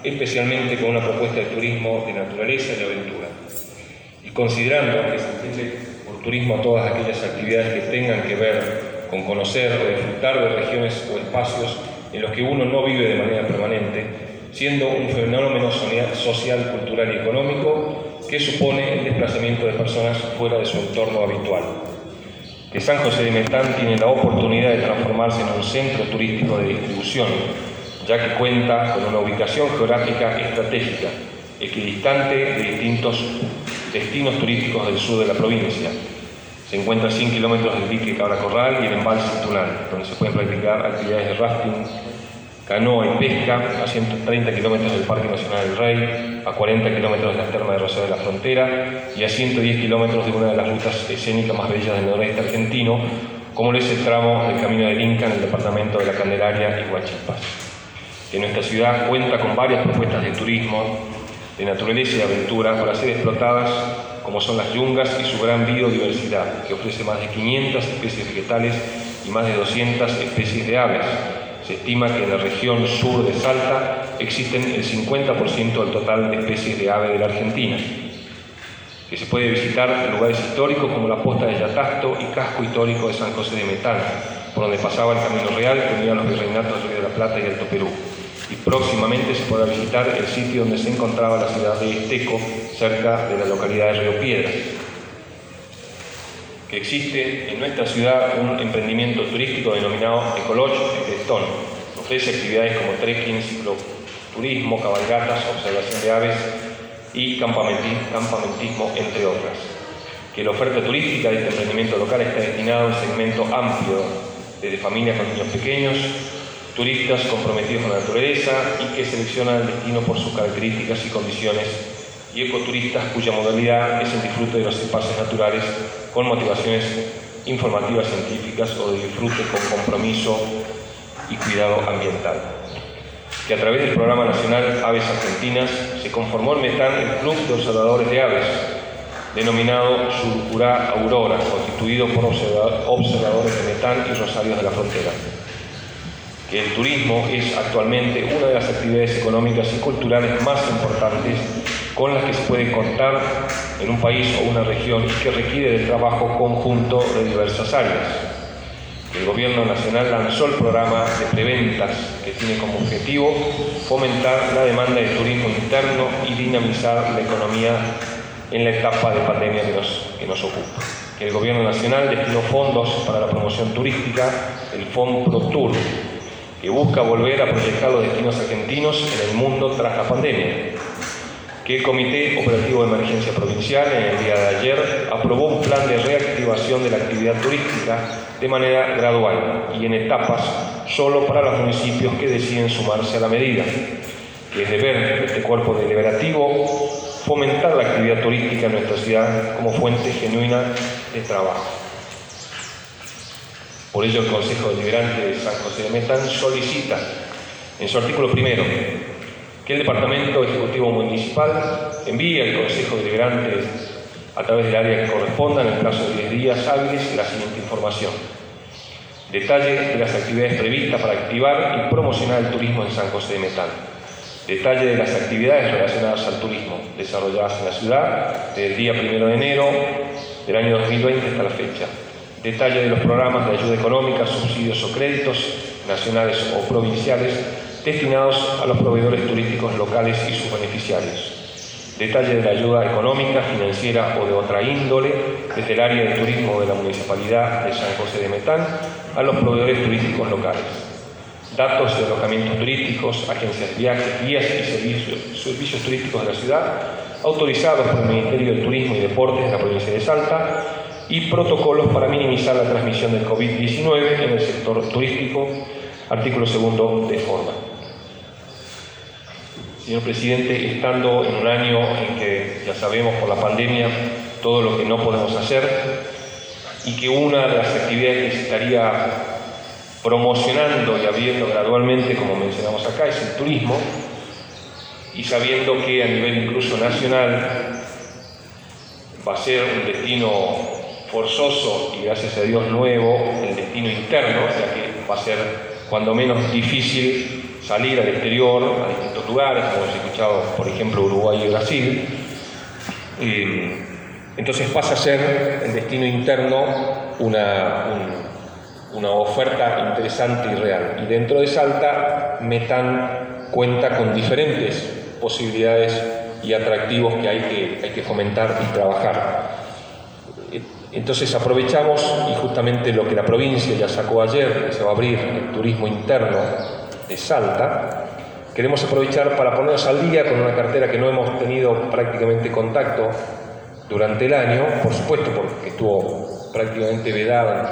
especialmente con una propuesta de turismo de naturaleza y aventura. Y considerando que se entiende por turismo a todas aquellas actividades que tengan que ver con conocer o disfrutar de regiones o espacios en los que uno no vive de manera permanente, siendo un fenómeno social, cultural y económico que supone el desplazamiento de personas fuera de su entorno habitual. Que San José de Metán tiene la oportunidad de transformarse en un centro turístico de distribución, ya que cuenta con una ubicación geográfica estratégica, equidistante de distintos destinos turísticos del sur de la provincia. Se encuentra a 100 kilómetros del dique Cabra Corral y el embalse Tunal, donde se pueden practicar actividades de rafting, canoa y pesca, a 130 kilómetros del Parque Nacional del Rey, a 40 kilómetros de las termas de Rosario de la Frontera y a 110 kilómetros de una de las rutas escénicas más bellas del noroeste argentino, como lo es el tramo del Camino del Inca en el departamento de La Candelaria y Huachipas. Que nuestra ciudad cuenta con varias propuestas de turismo, de naturaleza y aventura para ser explotadas, como son las yungas y su gran biodiversidad, que ofrece más de 500 especies vegetales y más de 200 especies de aves. Se estima que en la región sur de Salta existen el 50% del total de especies de ave de la Argentina. Que se puede visitar lugares históricos como la Posta de Yatasto y Casco Histórico de San José de Metán, por donde pasaba el Camino Real que unía los virreinatos de Río de la Plata y Alto Perú. Y próximamente se podrá visitar el sitio donde se encontraba la ciudad de Esteco, cerca de la localidad de Río Piedras. Que existe en nuestra ciudad un emprendimiento turístico denominado Ecoloch de Crestón. Ofrece actividades como trekking, cicloturismo, cabalgatas, observación de aves y campamentismo, entre otras. Que la oferta turística de este emprendimiento local está destinada a un segmento amplio, desde familias con niños pequeños, turistas comprometidos con la naturaleza y que seleccionan el destino por sus características y condiciones, y ecoturistas cuya modalidad es el disfrute de los espacios naturales con motivaciones informativas científicas o de disfrute con compromiso y cuidado ambiental. Que a través del Programa Nacional Aves Argentinas se conformó en Metán el Club de Observadores de Aves, denominado Surcurá Aurora, constituido por observadores de Metán y Rosario de la Frontera. Que el turismo es actualmente una de las actividades económicas y culturales más importantes con las que se puede contar en un país o una región y que requiere del trabajo conjunto de diversas áreas. El Gobierno Nacional lanzó el programa de preventas que tiene como objetivo fomentar la demanda de turismo interno y dinamizar la economía en la etapa de pandemia que nos ocupa. Que el Gobierno Nacional destinó fondos para la promoción turística, el FOMPROTUR, que busca volver a proyectar los destinos argentinos en el mundo tras la pandemia. Que el Comité Operativo de Emergencia Provincial en el día de ayer aprobó un plan de reactivación de la actividad turística de manera gradual y en etapas solo para los municipios que deciden sumarse a la medida. Que es deber de este cuerpo deliberativo fomentar la actividad turística en nuestra ciudad como fuente genuina de trabajo. Por ello, el Consejo Deliberante de San José de Metán solicita, en su artículo primero, que el Departamento Ejecutivo Municipal envíe al Consejo Deliberante a través del área que corresponda en el plazo de 10 días hábiles la siguiente información. Detalle de las actividades previstas para activar y promocionar el turismo en San José de Metán. Detalle de las actividades relacionadas al turismo desarrolladas en la ciudad desde el día 1 de enero del año 2020 hasta la fecha. Detalle de los programas de ayuda económica, subsidios o créditos nacionales o provinciales destinados a los proveedores turísticos locales y sus beneficiarios. Detalle de la ayuda económica, financiera o de otra índole desde el área de turismo de la Municipalidad de San José de Metán a los proveedores turísticos locales. Datos de alojamientos turísticos, agencias de viajes, guías y servicios turísticos de la ciudad autorizados por el Ministerio de Turismo y Deportes de la provincia de Salta y protocolos para minimizar la transmisión del COVID-19 en el sector turístico, artículo 2 de forma. Señor Presidente, estando en un año en que ya sabemos por la pandemia todo lo que no podemos hacer y que una de las actividades que se estaría promocionando y abriendo gradualmente, como mencionamos acá, es el turismo, y sabiendo que a nivel incluso nacional va a ser un destino forzoso y gracias a Dios nuevo, el destino interno, ya que va a ser cuando menos difícil salir al exterior, a distintos lugares, como hemos escuchado, por ejemplo, Uruguay y Brasil. Entonces pasa a ser el destino interno una oferta interesante y real. Y dentro de Salta, Metán cuenta con diferentes posibilidades y atractivos que hay que fomentar y trabajar. Entonces aprovechamos, y justamente lo que la provincia ya sacó ayer, que se va a abrir el turismo interno de Salta, queremos aprovechar para ponernos al día con una cartera que no hemos tenido prácticamente contacto durante el año, por supuesto porque estuvo prácticamente vedada